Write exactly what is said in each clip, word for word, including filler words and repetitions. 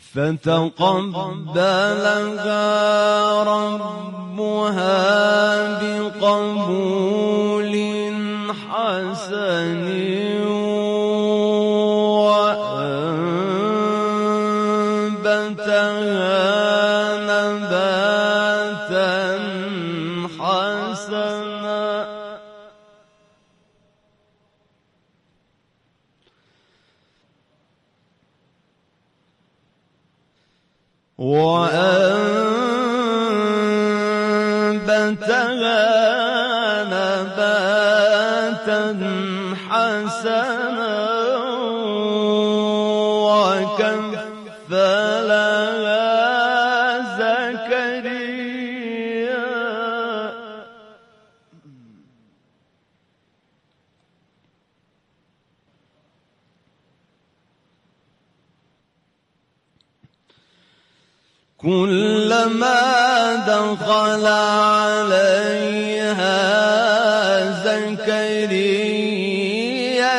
فتقبلها ربها بقبول حسن وأنبتها نباتا حسنا وأنبتها نباتا حسنا وكفلها زكريا كلما دخل عليها زكريا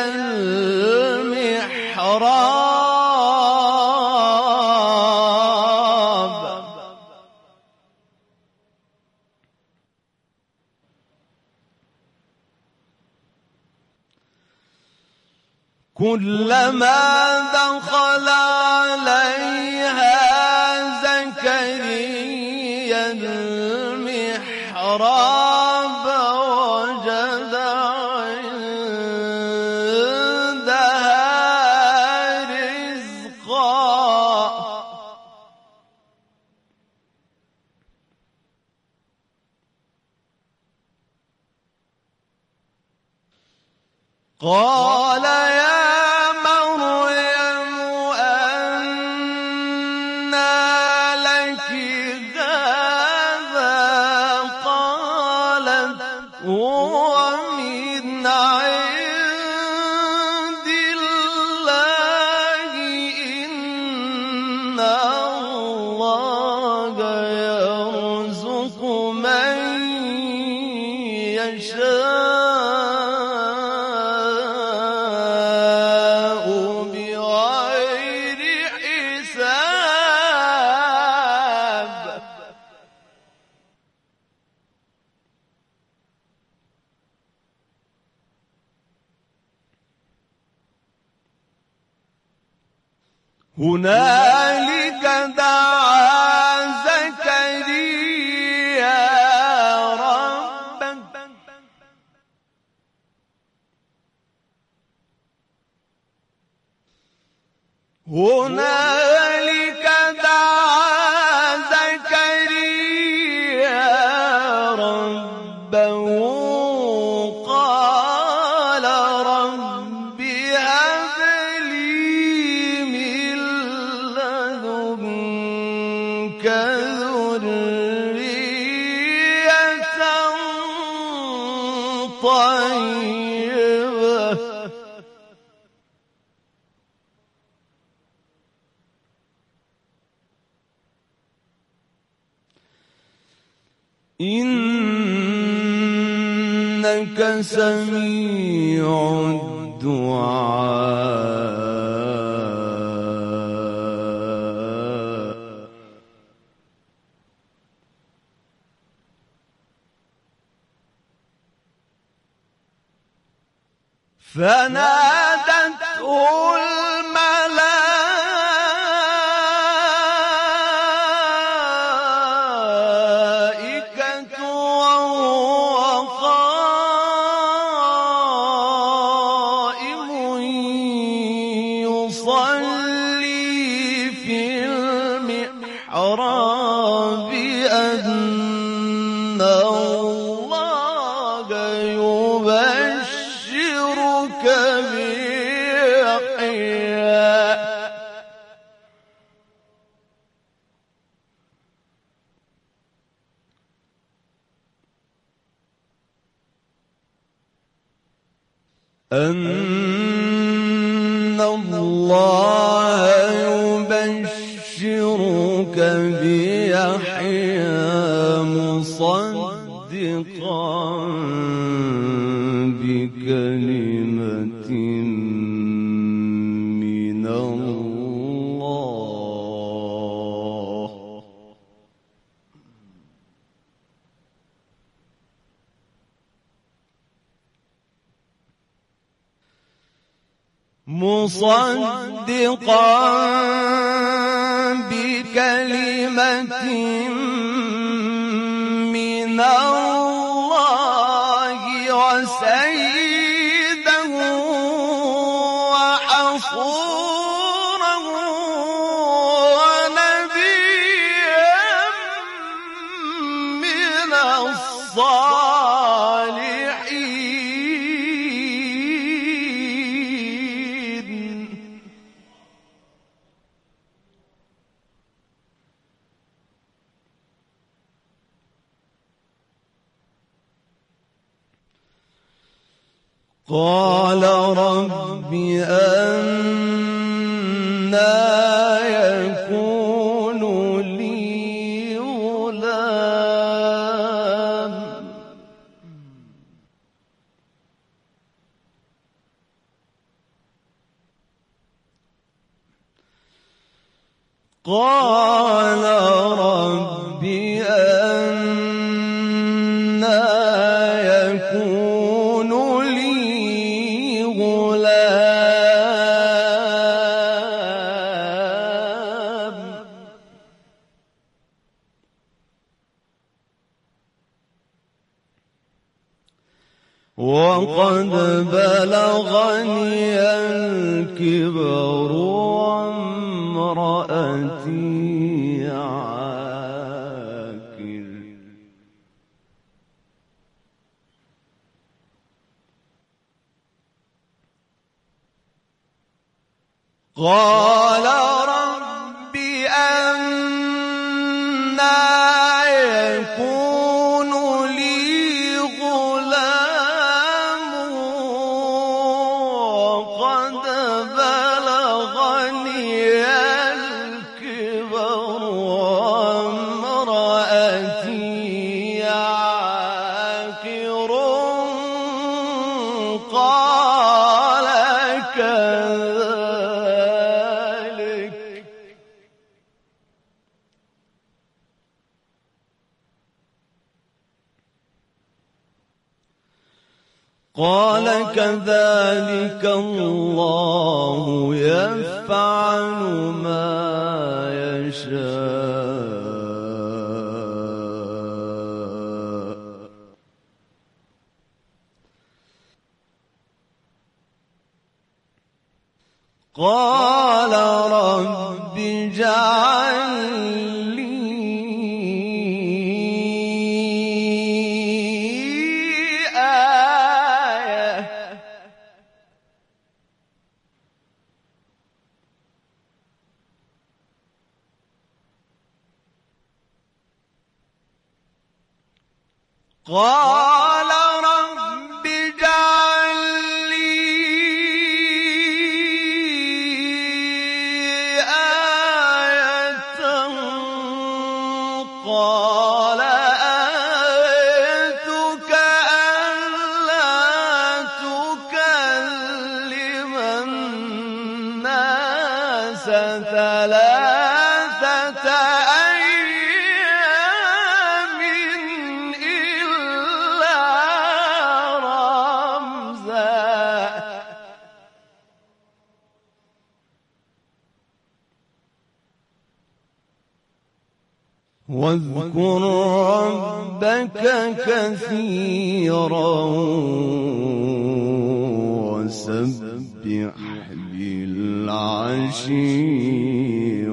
المحراب كلما دخل عليها زكريا المحراب وجد عندها رزقا قال يا ومن عند الله إن الله يرزق من يشاء بغير حساب هنالك دعا زكريا ربه هنالك دعا زكريا ربه قال رب هب ذرية طيبة إنك سميع الدعاء فنادته الملائكة وهو قائم يصلي في المحراب أن الله يبشرك بيحيى أن الله يبشرك بيحيى مصدقا بكلمة من الله مصدقا بكلمة من الله وسيدا وحصورا ونبيا من الصالحين. قال رب أنى يكون لي غلام قال رب أنى يكون لي غلام وقد بلغني الكبر وامرأتي عاقر قال رب أنى يكون لي غلام وقد بلغني الكبر وامرأتي عاقر قال كذلك قال كذلك الله يفعل ما يشاء. قال رب اجعل لي آية قال رب اجعل لي آية قال آيتك ألا تكلم الناس ثلاثة أيام إلا رمزا واذكر ربك كثيرا وسبح بالعشي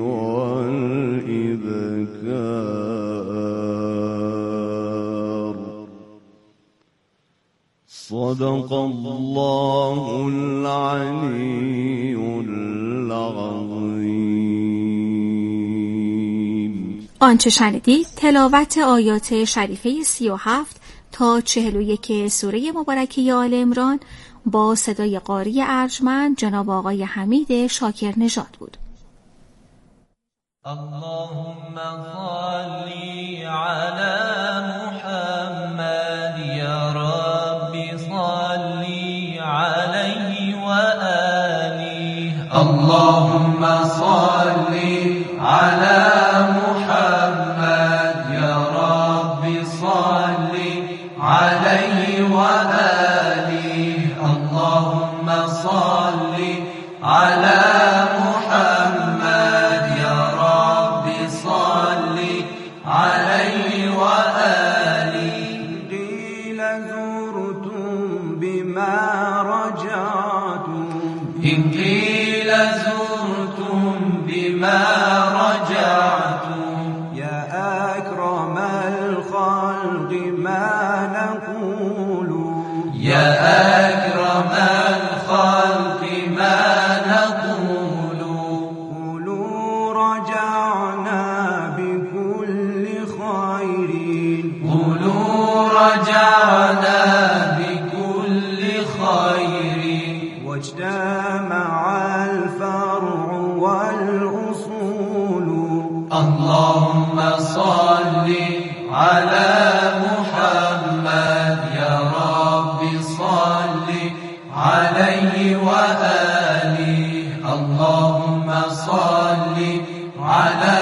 والإبكار. صدق الله العلي العظيم. آنچه شنیدید تلاوت آیات شریفه سی و هفت تا چهل و یک سوره مبارکه آل عمران با صدای قاری ارجمند جناب آقای حمید شاکر نژاد بود. اللهم صل على محمد یا رب صل عليه وآله. اللهم صل على محمد یا رب صل عليه وآله. اللهم صل على محمد يا رب صل عليه وآله. قيل زرتم بما رجعتم إن قيل زرتم بما رجعتم يا أكرم الخلق ما نقول يا أكرم الخلق ما نقول قولوا رجعنا بكل خير قولوا رجعنا بكل خير واجتمع الفرع والأصول. اللهم صل على محمد يا رب صل عليه وآله. اللهم صل على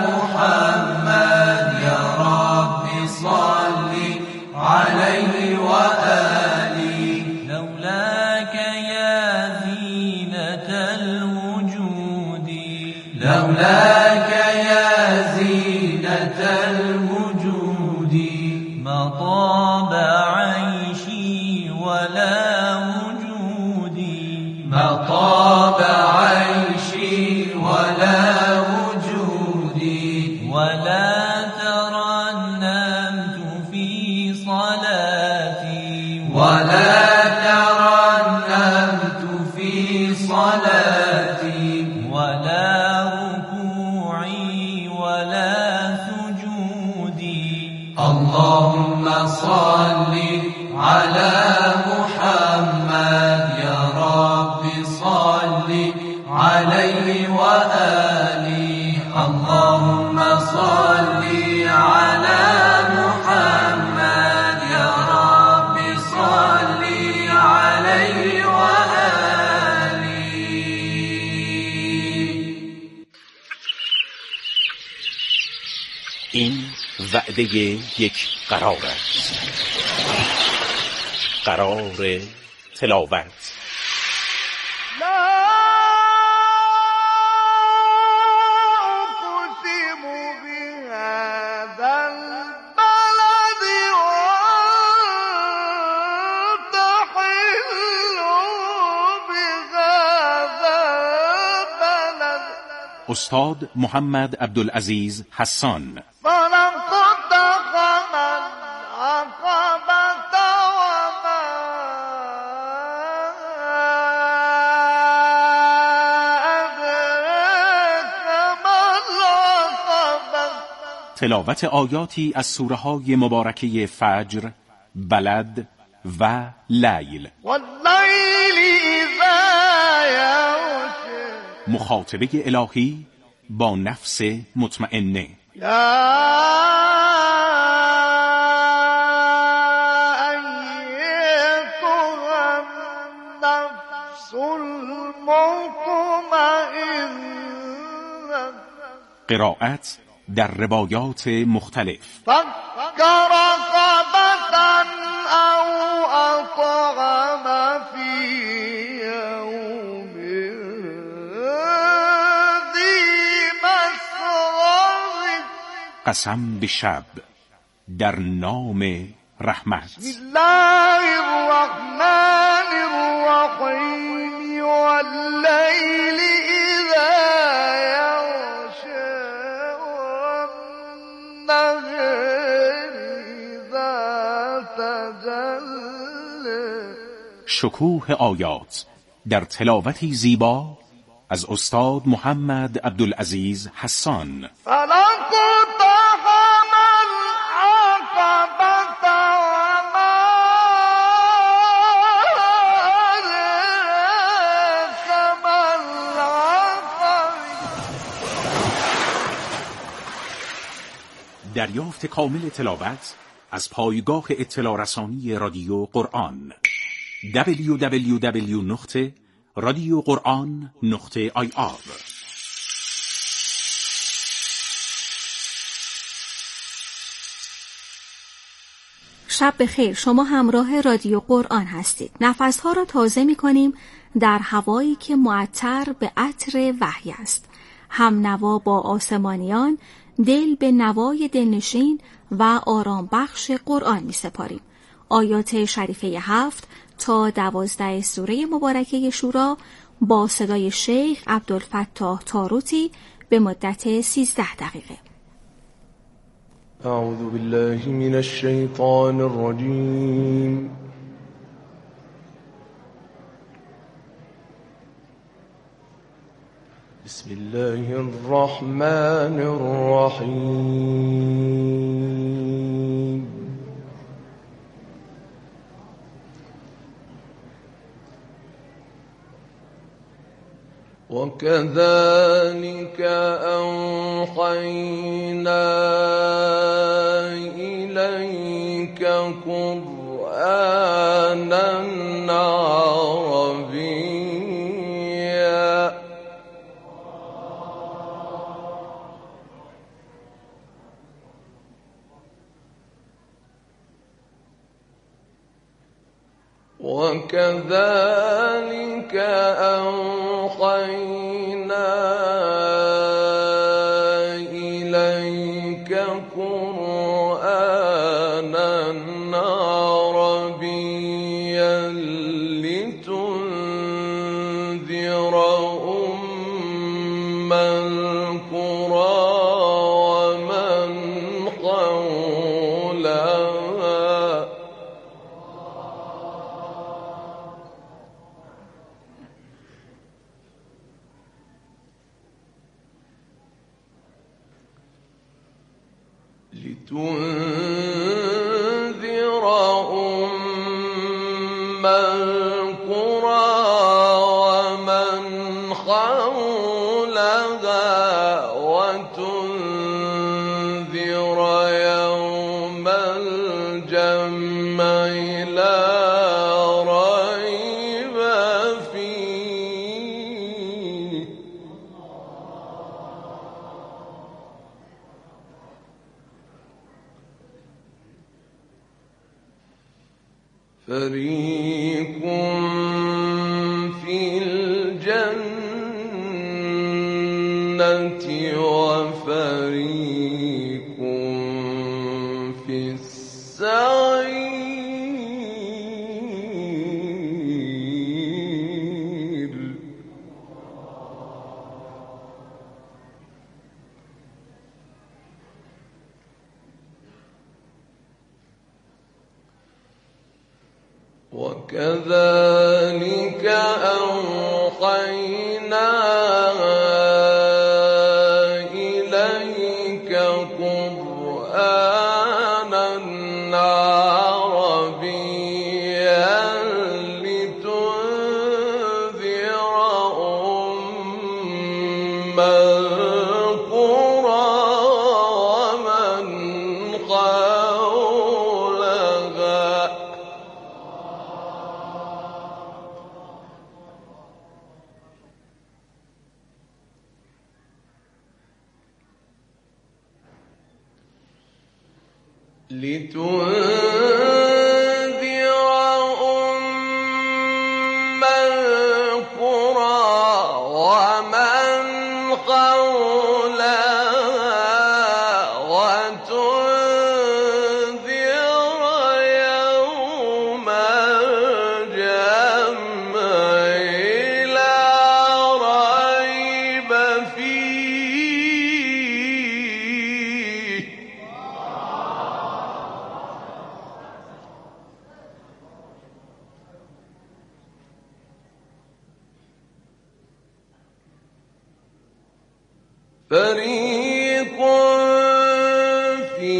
محمد يا رب صل عليه وآله. لولاك يا زينة الوجود لولاك يا زينة الوجود ما طاب عيشي ولا وجودي ما طاب عيشي ولا وجودي ولا ترنمت في صلاتي ولا ترنمت في صلاتي ولا ركوعي ولا سجودي. اللهم صل على محمد يا رب صل عليه وآله. اللهم صل على محمد يا رب صل عليه وآله. این وعده یک قرار است. قرار تلاوت. استاد محمد عبدالعزیز حسان. تلاوت آیاتی از سوره های مبارکه فجر، بلد و لیل. مخاطبه الهی با نفس مطمئنه. قرائت در روایات مختلف. فکر رقبة او اطعم فی یوم ذی مسغبة. قسم به شب در نام رحمت. بسم الله الرحمن الرحیم واللیل اذا یغشی والنهار اذا تجلی. شکوه آیات در تلاوتی زیبا از استاد محمد عبدالعزیز حسان. فلقتحم العقبة وما أدراك ما العقبة. دریافت کامل تلاوت از پایگاه اطلاع رسانی رادیو قرآن دبلیو دبلیو دبلیو نقطه رادیو قرآن نقطه آی آر. شب بخیر. شما همراه رادیو قرآن هستید. نفسها را تازه می کنیم در هوایی که معطر به عطر وحی است. هم نوا با آسمانیان، دل به نوای دلنشین و آرام بخش قرآن می سپاریم. آیات شریفه هفت تا دوازده سوره مبارکه شورا با صدای شیخ عبدالفتاح تاروتی به مدت سیزده دقیقه. اعوذ بالله من الشیطان الرجیم. بسم الله الرحمن الرحیم. وكذلك أوحينا إليك قرآنا عربيا وكذلك أوحينا إليك قرآنا عربيا لتنذر أم القرى ومن حولها لتنذر أم القرى ومن حولها وتنذر يوم الجمع لا ريب فيه فريق في الجنة وفريق في السعير. وكذلك أوحينا إليك قرآنا عربيا لتنذر أم القرى ومن حولها لتنذر أم القرى ومن حولها وتنذر يوم الجمع لا ريب فيه فريق في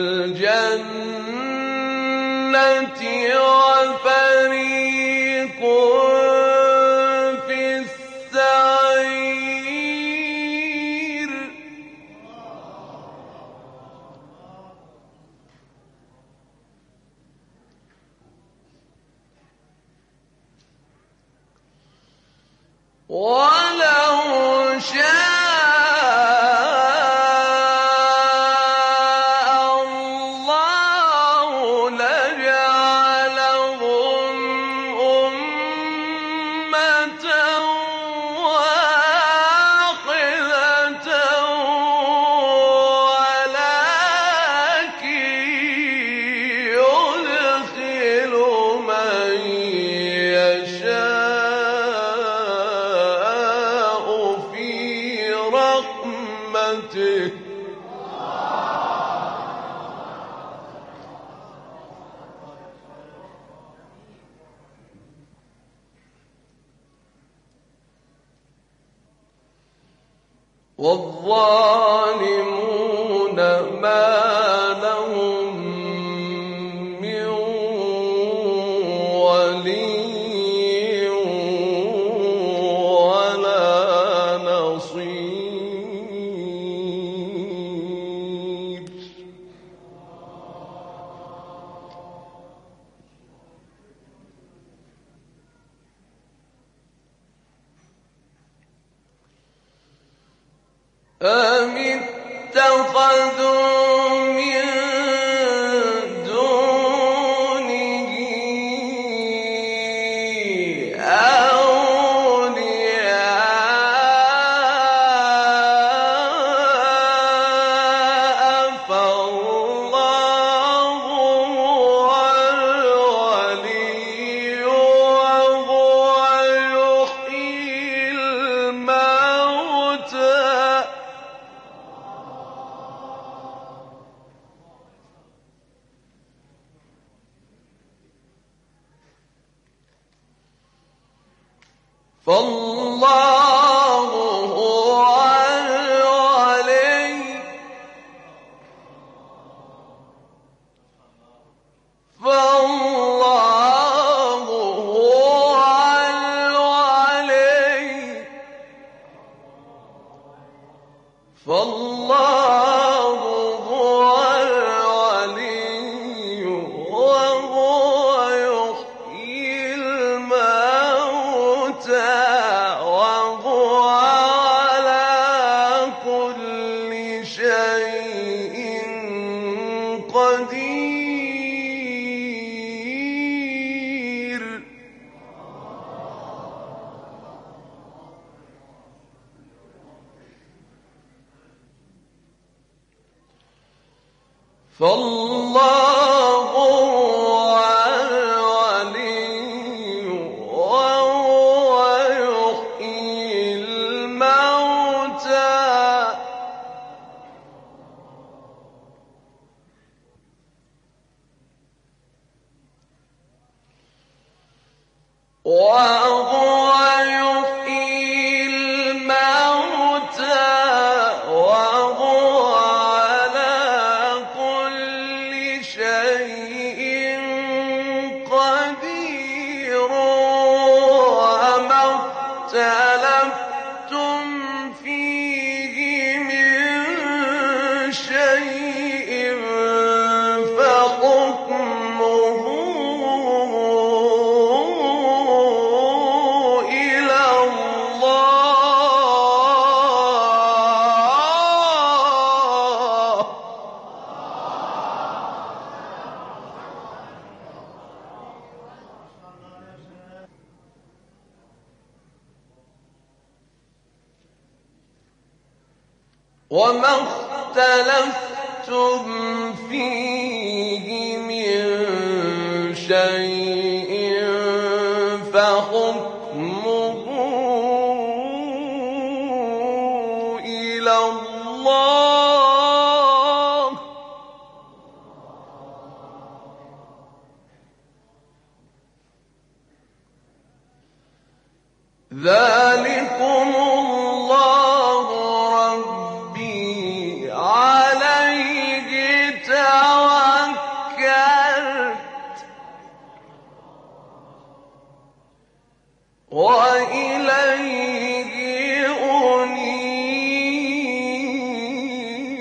الجنة وفريق في السعير. ولو شاء الله برحمته والظالمون ما لهم من ولي ولا نصير أم اتخذوا من دونه أولياء فالله هو الولي وهو يحيي الموتى فالله هو الولي فالله هو الولي فالله هو الولي وهو يحيي الموتى وهو على كل شيء قدير فالله هو الولي وهو يحيي الموتى وهو يحيي الموتى وهو على كل شيء قدير وما اختلفتم فيه من شيء فحكمه إلى الله وما اختلفتم فيه من شيء فحكمه إلى الله ذلكم الله ربي عليه توكلت وإليه أنيب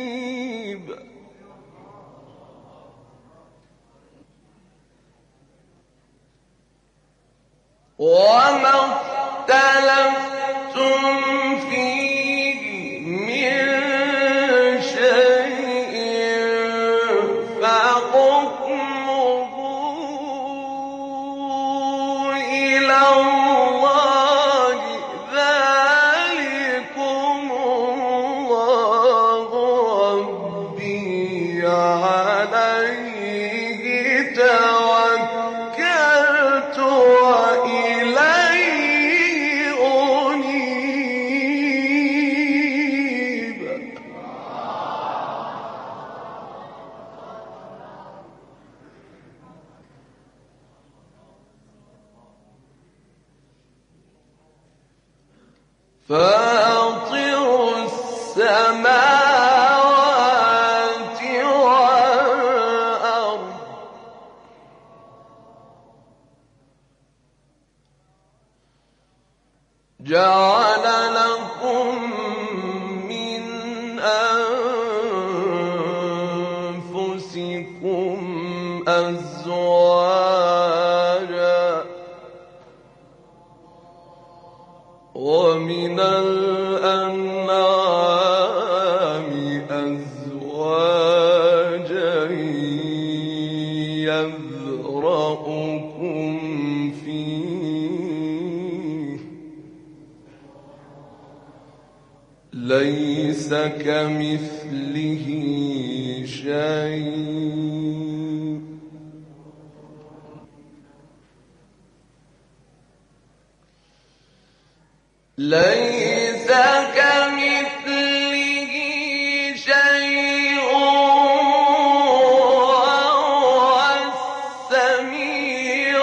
السماوات والأرض جعل لكم من أنفسكم أزواجا ومن الأنعام أزواجا يذرأكم فيه ليس كمثله شيء ليس كمثله شيء وهو السميع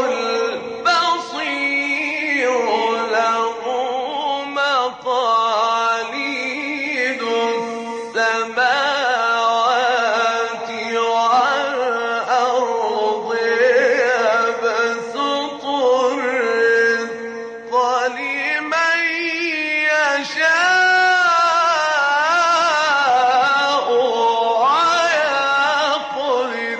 البصير له مقاليد السماوات والأرض يبسط الرزق لمن يشاء ويقدر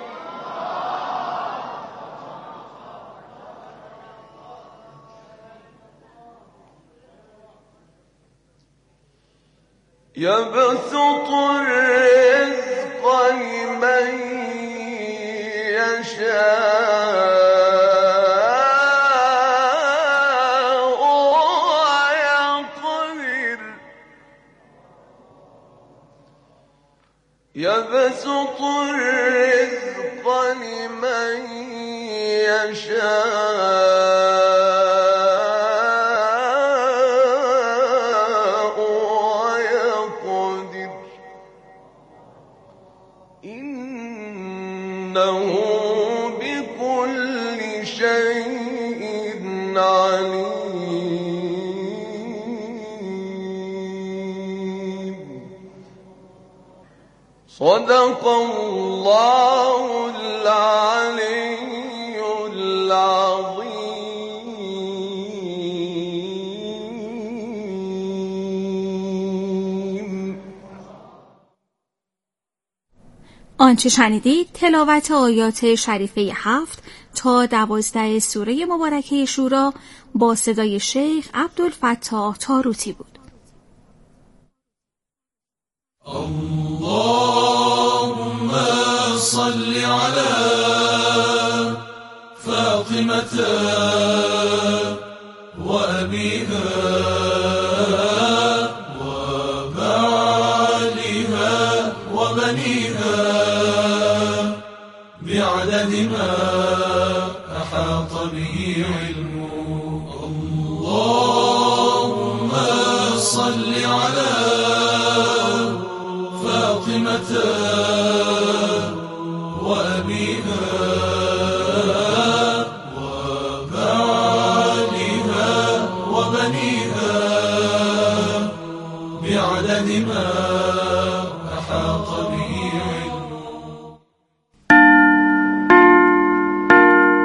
يبسط الرزق لمن يشاء ويقدر يبسط الرزق لمن يشاء ويقدر إنه بكل شيء عليم صدق الله العلي العظيم. آنچه شنیدید تلاوت آیات شریفه هفت تا دوازده سوره مبارکه شورا با صدای شیخ عبدالفتاح تاروتی بود. اللهم صل على فاطمة وأبيها وبعلها وبنيها بعدد ما أحاط به علمه. اللهم صل على فاطمة وأبيها وبعلها وبنيها بعدد ما أحاط به علمه.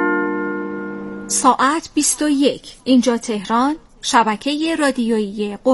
ساعت بیست و یک. اینجا تهران، شبکه رادیویی